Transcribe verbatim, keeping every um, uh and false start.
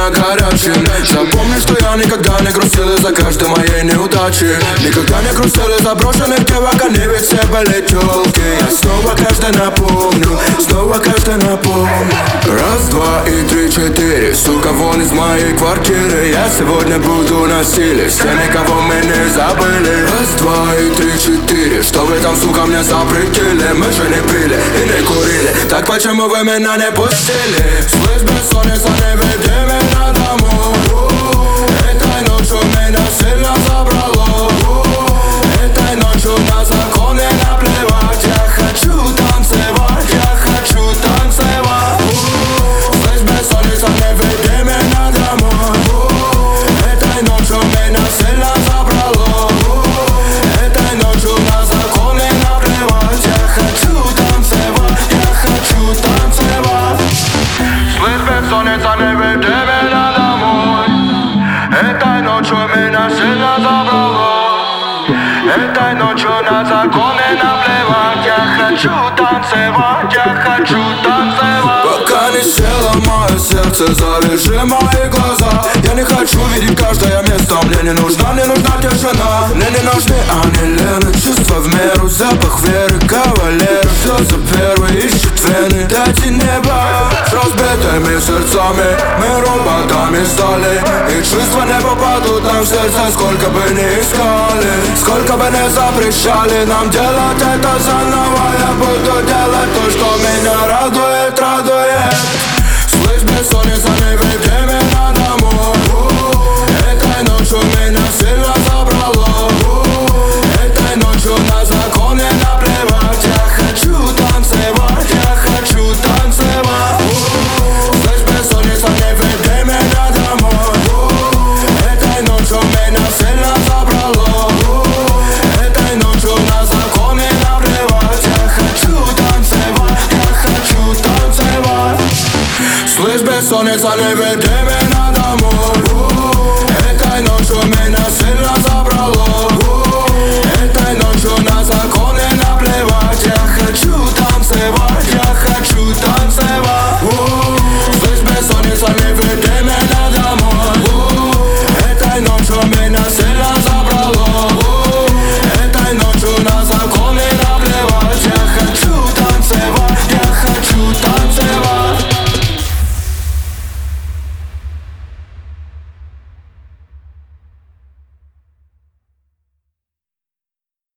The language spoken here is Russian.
меня горячим. Запомни, что я никогда не грустил из-за каждой моей неудачи. Никогда не грустил из-за брошенных девок, они ведь все были тёлки. Я снова каждый напомню, снова каждый напомню. Раз, два и три, четыре, сука, вон из моей квартиры. Я сегодня буду на силе, с теми, кого мы не забыли. Раз, два и три, четыре, что вы там, сука, мне запретили? Мы же не пили и не курили, так почему вы меня не пустили? Слышь, бессонница, не веди меня домой. Этой ночью меня сильно забрало. Этой ночью на законы наплевать. Я хочу танцевать, я хочу танцевать. Слышь, бессонница, не веди меня домой. Этой ночью меня сильно забрало. Этой ночью на законы наплевать. Я хочу танцевать, я хочу танцевать. Слышь, бессонница, не веди меня домой. Этой ночью меня сильно забрало. Этой ночью на законы наплевать. Я хочу танцевать, я хочу танцевать. Пока не села мое сердце, завяжи мои глаза. Я не хочу видеть каждое место. Мне не нужна, мне нужна тишина. Мне не нужны анилины, чувства в меру, запах веры, кавалер. Все за первый ищет вены. Дайте небо с разбитыми сердцами. Мы роботами стали, и чувства не попадут нам в сердце. Сколько бы ни искали, сколько бы не запрещали нам делать это заново. Я буду делать то, что меня радует, радует. Слышь, бессонница, не веди меня домой. Этой ночью меня сильно забрало. Этой ночью на законы наплевать. Я хочу танцевать, я хочу танцевать. Слышь, бессонница, не веди меня домой. Этой ночью меня сильно забрало. Этой ночью на законы наплевать. Я хочу танцевать, я хочу танцевать. Слышь, бессонница, не веди меня домой.